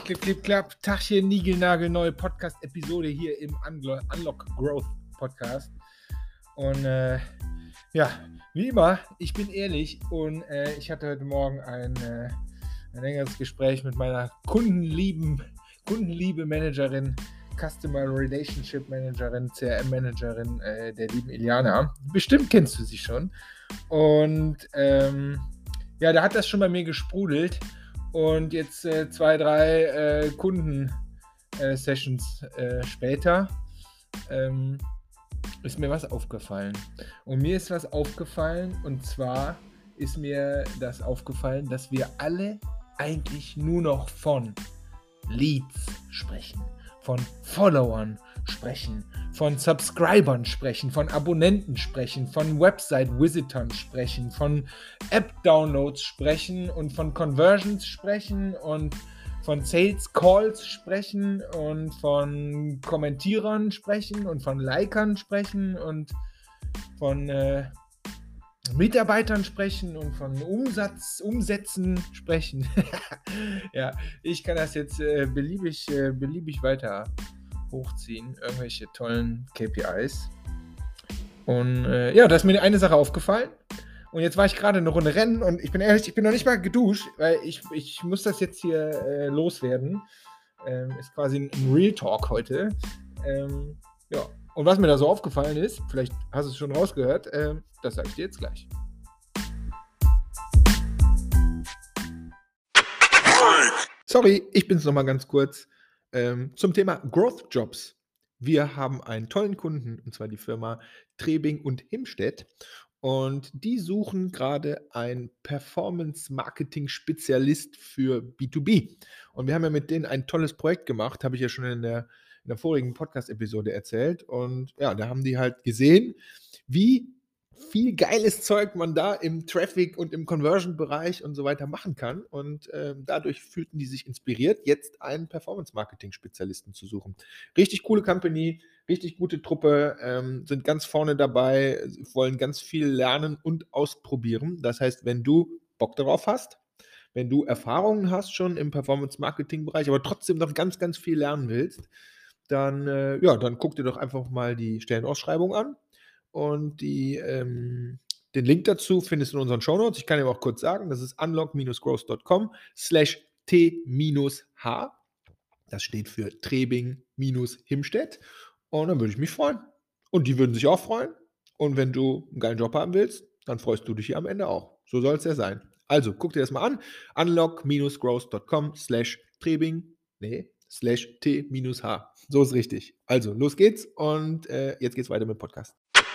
Klipp, klipp, klapp. Tachchen, Nigelnagel, neue Podcast-Episode hier im Unlock Growth Podcast. Und ja, wie immer, ich bin ehrlich und ich hatte heute Morgen ein längeres Gespräch mit meiner Kundenliebe-Managerin, Customer Relationship Managerin, CRM-Managerin, der lieben Iliana. Bestimmt kennst du sie schon. Und ja, da hat das schon bei mir gesprudelt. Und jetzt 2, 3 Kunden-Sessions später ist mir was aufgefallen. Und mir ist was aufgefallen, und zwar ist mir das aufgefallen, dass wir alle eigentlich nur noch von Leads sprechen, von Followern sprechen, von Subscribern sprechen, von Abonnenten sprechen, von Website-Visitern sprechen, von App-Downloads sprechen und von Conversions sprechen und von Sales-Calls sprechen und von Kommentierern sprechen und von Likern sprechen und von Mitarbeitern sprechen und von Umsätzen sprechen. Ja, ich kann das jetzt beliebig weiter hochziehen, irgendwelche tollen KPIs. Und ja, da ist mir eine Sache aufgefallen. Und jetzt war ich gerade eine Runde rennen und ich bin ehrlich, ich bin noch nicht mal geduscht, weil ich muss das jetzt hier loswerden. Ist quasi ein Real Talk heute. Ja, und was mir da so aufgefallen ist, vielleicht hast du es schon rausgehört, das sage ich dir jetzt gleich. Sorry, ich bin's nochmal ganz kurz. Zum Thema Growth Jobs. Wir haben einen tollen Kunden, und zwar die Firma Trebing und Himstedt. Und die suchen gerade einen Performance-Marketing-Spezialist für B2B. Und wir haben ja mit denen ein tolles Projekt gemacht, habe ich ja schon in der vorigen Podcast-Episode erzählt. Und ja, da haben die halt gesehen, wie viel geiles Zeug man da im Traffic und im Conversion-Bereich und so weiter machen kann. Und dadurch fühlten die sich inspiriert, jetzt einen Performance-Marketing-Spezialisten zu suchen. Richtig coole Company, richtig gute Truppe, sind ganz vorne dabei, wollen ganz viel lernen und ausprobieren. Das heißt, wenn du Bock darauf hast, wenn du Erfahrungen hast schon im Performance-Marketing-Bereich, aber trotzdem noch ganz, ganz viel lernen willst, dann, ja, dann guck dir doch einfach mal die Stellenausschreibung an. Und den Link dazu findest du in unseren Shownotes. Ich kann dir auch kurz sagen, das ist unlock-growth.com/T-H. Das steht für Trebing-Himstedt. Und dann würde ich mich freuen. Und die würden sich auch freuen. Und wenn du einen geilen Job haben willst, dann freust du dich hier am Ende auch. So soll es ja sein. Also, guck dir das mal an. unlock-growth.com/Trebing, /T-H. So ist richtig. Also, los geht's. Und jetzt geht's weiter mit dem Podcast.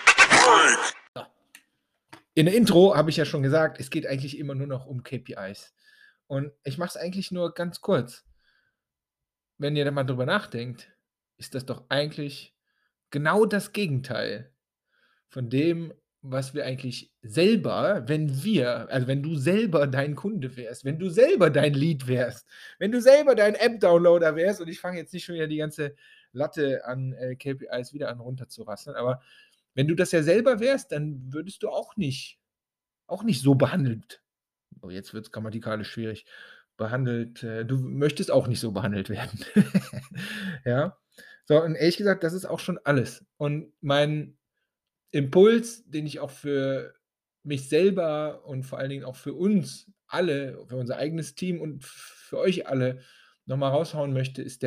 In der Intro habe ich ja schon gesagt, es geht eigentlich immer nur noch um KPIs. Und ich mache es eigentlich nur ganz kurz. Wenn ihr da mal drüber nachdenkt, ist das doch eigentlich genau das Gegenteil von dem, was wir eigentlich selber, wenn du selber dein Kunde wärst, wenn du selber dein Lead wärst, wenn du selber dein App-Downloader wärst, und ich fange jetzt nicht schon wieder die ganze Latte an KPIs wieder an runterzurasseln, aber wenn du das ja selber wärst, dann würdest du auch nicht so behandelt. Oh, jetzt wird es grammatikalisch schwierig. Du möchtest auch nicht so behandelt werden. Ja. So, und ehrlich gesagt, das ist auch schon alles. Und mein Impuls, den ich auch für mich selber und vor allen Dingen auch für uns alle, für unser eigenes Team und für euch alle nochmal raushauen möchte, ist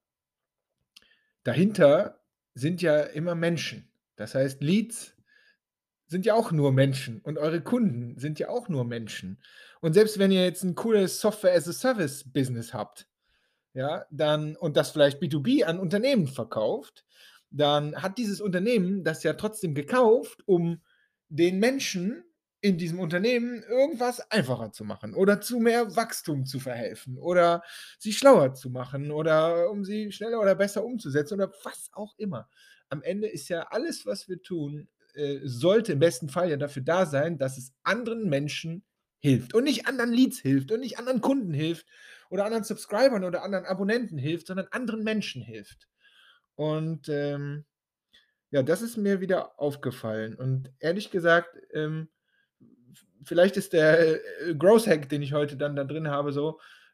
dahinter sind ja immer Menschen. Das heißt, Leads sind ja auch nur Menschen und eure Kunden sind ja auch nur Menschen. Und selbst wenn ihr jetzt ein cooles Software-as-a-Service-Business habt, ja, dann und das vielleicht B2B an Unternehmen verkauft, dann hat dieses Unternehmen das ja trotzdem gekauft, um den Menschen in diesem Unternehmen irgendwas einfacher zu machen oder zu mehr Wachstum zu verhelfen oder sie schlauer zu machen oder um sie schneller oder besser umzusetzen oder was auch immer. Am Ende ist ja alles, was wir tun, sollte im besten Fall ja dafür da sein, dass es anderen Menschen hilft und nicht anderen Leads hilft und nicht anderen Kunden hilft oder anderen Subscribern oder anderen Abonnenten hilft, sondern anderen Menschen hilft. Und ja, das ist mir wieder aufgefallen. Und ehrlich gesagt, vielleicht ist der Growth Hack, den ich heute dann da drin habe, so,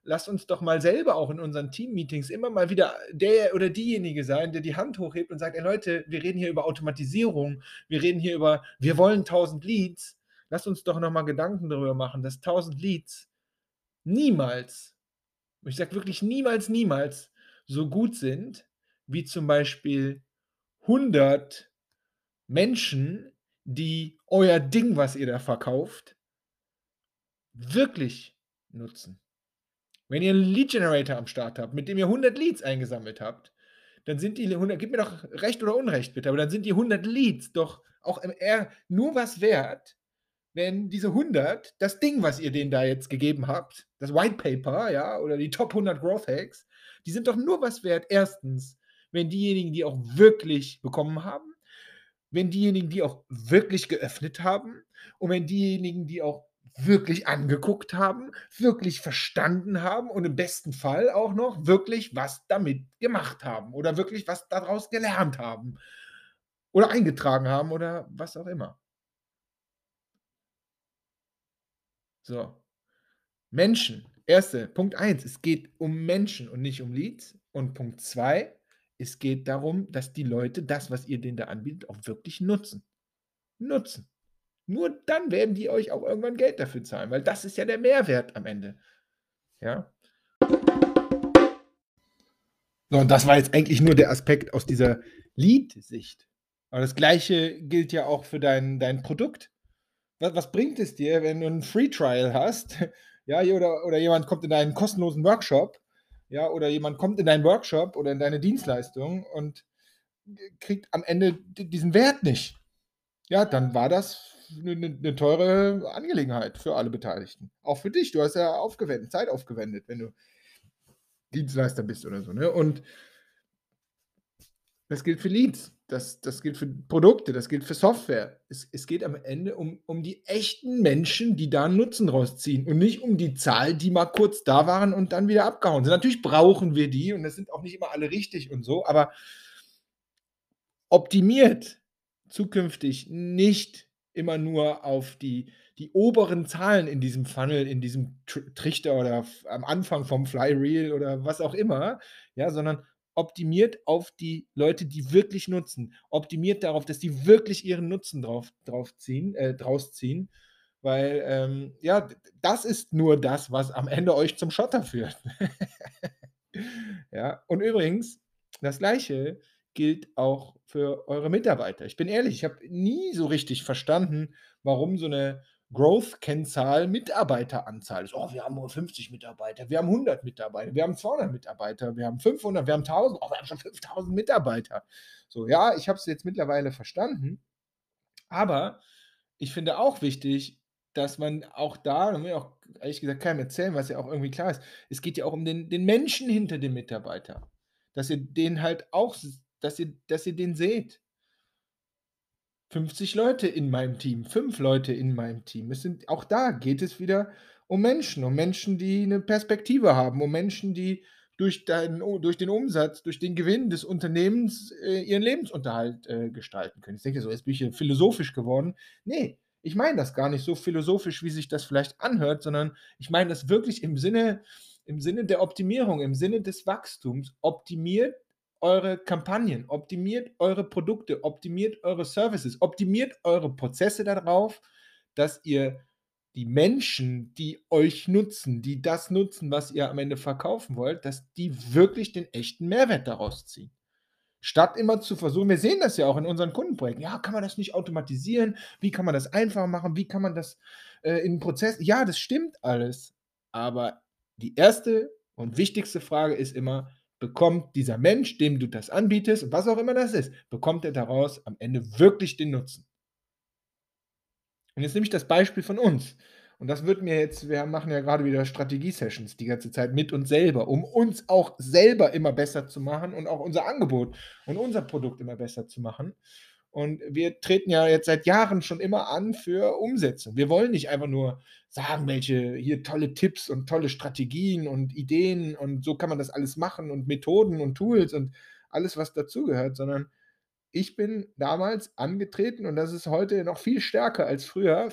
lasst uns doch mal selber auch in unseren Teammeetings immer mal wieder der oder diejenige sein, der die Hand hochhebt und sagt: „Ey Leute, wir reden hier über Automatisierung. Wir reden hier über wir wollen 1.000 Leads. Lasst uns doch noch mal Gedanken darüber machen, dass 1.000 Leads niemals, und ich sage wirklich niemals, niemals so gut sind wie zum Beispiel 100 Menschen, die euer Ding, was ihr da verkauft, wirklich nutzen. Wenn ihr 'n Lead Generator am Start habt, mit dem ihr 100 Leads eingesammelt habt, dann sind die 100, gebt mir doch Recht oder Unrecht bitte, aber dann sind die 100 Leads doch auch im eher nur was wert, wenn diese 100 das Ding, was ihr denen da jetzt gegeben habt, das White Paper, ja, oder die Top 100 Growth Hacks, die sind doch nur was wert, erstens, wenn diejenigen die auch wirklich bekommen haben, wenn diejenigen die auch wirklich geöffnet haben und wenn diejenigen die auch wirklich angeguckt haben, wirklich verstanden haben und im besten Fall auch noch wirklich was damit gemacht haben oder wirklich was daraus gelernt haben oder eingetragen haben oder was auch immer. So. Menschen. Punkt eins: Es geht um Menschen und nicht um Leads. Und Punkt 2: Es geht darum, dass die Leute das, was ihr denen da anbietet, auch wirklich nutzen. Nutzen. Nur dann werden die euch auch irgendwann Geld dafür zahlen, weil das ist ja der Mehrwert am Ende, ja? So, und das war jetzt eigentlich nur der Aspekt aus dieser Lead-Sicht. Aber das Gleiche gilt ja auch für dein Produkt. Was bringt es dir, wenn du 'n Free Trial hast, ja, oder jemand kommt in deinen kostenlosen Workshop, ja, oder jemand kommt in deinen Workshop oder in deine Dienstleistung und kriegt am Ende diesen Wert nicht. Ja, dann war das eine teure Angelegenheit für alle Beteiligten. Auch für dich. Du hast ja Zeit aufgewendet, wenn du Dienstleister bist oder so, ne? Und das gilt für Leads, das gilt für Produkte, das gilt für Software. Es geht am Ende um die echten Menschen, die da 'n Nutzen draus ziehen und nicht um die Zahl, die mal kurz da waren und dann wieder abgehauen sind. Natürlich brauchen wir die und das sind auch nicht immer alle richtig und so, aber optimiert zukünftig nicht immer nur auf die oberen Zahlen in diesem Funnel, in diesem Trichter oder am Anfang vom Flyreel oder was auch immer, ja, sondern optimiert auf die Leute, die wirklich nutzen. Optimiert darauf, dass die wirklich ihren Nutzen draus ziehen, weil, ja, das ist nur das, was am Ende euch zum Schotter führt. Ja, und übrigens, das Gleiche gilt auch für eure Mitarbeiter. Ich bin ehrlich, ich habe nie so richtig verstanden, warum so 'ne Growth-Kennzahl Mitarbeiteranzahl ist. „Oh, wir haben nur 50 Mitarbeiter, wir haben 100 Mitarbeiter, wir haben 200 Mitarbeiter, wir haben 500, wir haben 1.000, oh, wir haben schon 5.000 Mitarbeiter." So, ja, ich habe es jetzt mittlerweile verstanden, aber ich finde auch wichtig, dass man auch da will ich auch ehrlich gesagt keinem erzählen, was ja auch irgendwie klar ist. Es geht ja auch um den Menschen hinter dem Mitarbeiter, dass ihr den halt auch dass ihr den seht. 50 Leute in meinem Team, 5 Leute in meinem Team. Es sind auch da geht es wieder um Menschen, die 'ne Perspektive haben, um Menschen, die durch den Umsatz, durch den Gewinn des Unternehmens, ihren Lebensunterhalt, gestalten können. Jetzt denkt ihr so: „Jetzt bin ich hier philosophisch geworden." Ne, ich meine das gar nicht so philosophisch, wie sich das vielleicht anhört, sondern ich meine das wirklich im Sinne der Optimierung, im Sinne des Wachstums. Optimiert eure Kampagnen, optimiert eure Produkte, optimiert eure Services, optimiert eure Prozesse darauf, dass ihr die Menschen, die euch nutzen, die das nutzen, was ihr am Ende verkaufen wollt, dass die wirklich den echten Mehrwert daraus ziehen. Statt immer zu versuchen, wir sehen das ja auch in unseren Kundenprojekten. Ja, kann man das nicht automatisieren? Wie kann man das einfacher machen? Wie kann man das, in 'n Prozess, ja, das stimmt alles, aber die erste und wichtigste Frage ist immer: Bekommt dieser Mensch, dem du das anbietest, was auch immer das ist, bekommt er daraus am Ende wirklich den Nutzen? Und jetzt nehme ich das Beispiel von uns. Und das wird mir jetzt wir machen ja gerade wieder Strategie-Sessions die ganze Zeit mit uns selber, um uns auch selber immer besser zu machen und auch unser Angebot und unser Produkt immer besser zu machen. Und wir treten ja jetzt seit Jahren schon immer an für Umsetzung. Wir wollen nicht einfach nur sagen, welche hier tolle Tipps und tolle Strategien und Ideen und so kann man das alles machen und Methoden und Tools und alles, was dazugehört, sondern ich bin damals angetreten und das ist heute noch viel stärker als früher,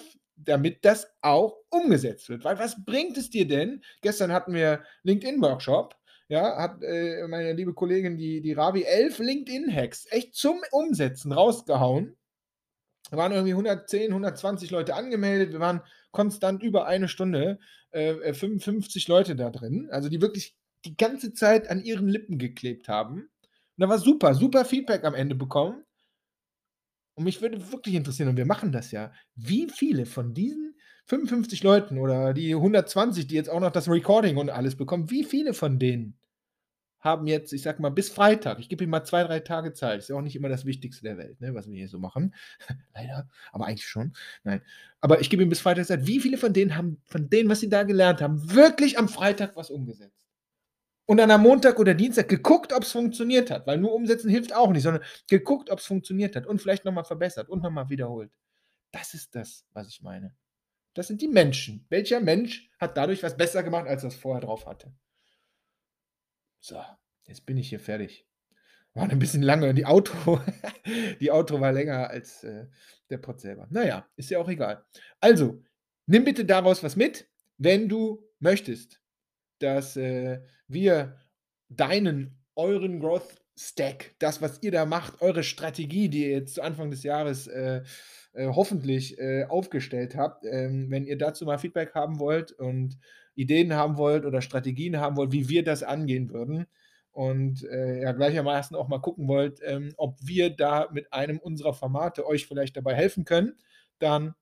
damit das auch umgesetzt wird. Weil was bringt es dir denn? Gestern hatten wir LinkedIn-Workshop, ja, hat meine liebe Kollegin, die Ravi, 11 LinkedIn-Hacks echt zum Umsetzen rausgehauen. Da waren irgendwie 110, 120 Leute angemeldet. Wir waren konstant über eine Stunde, 55 Leute da drin, also die wirklich die ganze Zeit an ihren Lippen geklebt haben. Und da war super, super Feedback am Ende bekommen. Und mich würde wirklich interessieren, und wir machen das ja, wie viele von diesen 55 Leuten oder die 120, die jetzt auch noch das Recording und alles bekommen, wie viele von denen haben jetzt, ich sage mal, bis Freitag, ich gebe ihm mal 2, 3 Tage Zeit, ist ja auch nicht immer das Wichtigste der Welt, ne, was wir hier so machen, leider, aber eigentlich schon. Nein, aber ich gebe ihm bis Freitag Zeit. Wie viele von denen haben von denen, was sie da gelernt haben, wirklich am Freitag was umgesetzt? Und dann am Montag oder Dienstag geguckt, ob's funktioniert hat, weil nur umsetzen hilft auch nicht, sondern geguckt, ob's funktioniert hat und vielleicht noch mal verbessert und noch mal wiederholt. Das ist das, was ich meine. Das sind die Menschen. Welcher Mensch hat dadurch was besser gemacht, als er's vorher drauf hatte? So, jetzt bin ich hier fertig. War 'n bisschen lange. Die Outro die Outro war länger als, der Pod selber. Na ja, ist ja auch egal. Also, nimm bitte daraus was mit, wenn du möchtest, dass, wir euren Growth Stack, das, was ihr da macht, eure Strategie, die ihr jetzt zu Anfang des Jahres, hoffentlich, aufgestellt habt, wenn ihr dazu mal Feedback haben wollt und Ideen haben wollt oder Strategien haben wollt, wie wir das angehen würden und, ja, gleichermaßen auch mal gucken wollt, ob wir da mit einem unserer Formate euch vielleicht dabei helfen können, dann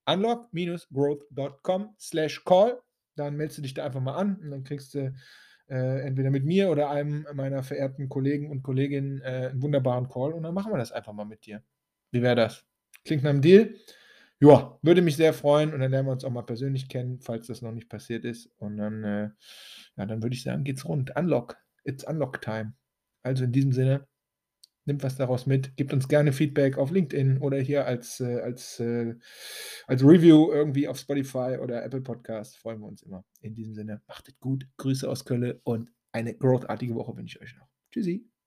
unlock-growth.com/call. Dann meldest du dich da einfach mal an und dann kriegst du, entweder mit mir oder einem meiner verehrten Kollegen und Kolleginnen, 'n wunderbaren Call und dann machen wir das einfach mal mit dir. Wie wäre das? Klingt nach 'nem Deal? Ja, würde mich sehr freuen und dann lernen wir uns auch mal persönlich kennen, falls das noch nicht passiert ist. Und dann, ja, dann würde ich sagen, geht's rund. Unlock. It's Unlock Time. Also, in diesem Sinne, nehmt was daraus mit, gebt uns gerne Feedback auf LinkedIn oder hier als Review irgendwie auf Spotify oder Apple Podcast. Freuen wir uns immer. In diesem Sinne, macht es gut. Grüße aus Kölle und eine großartige Woche wünsche ich euch noch. Tschüssi.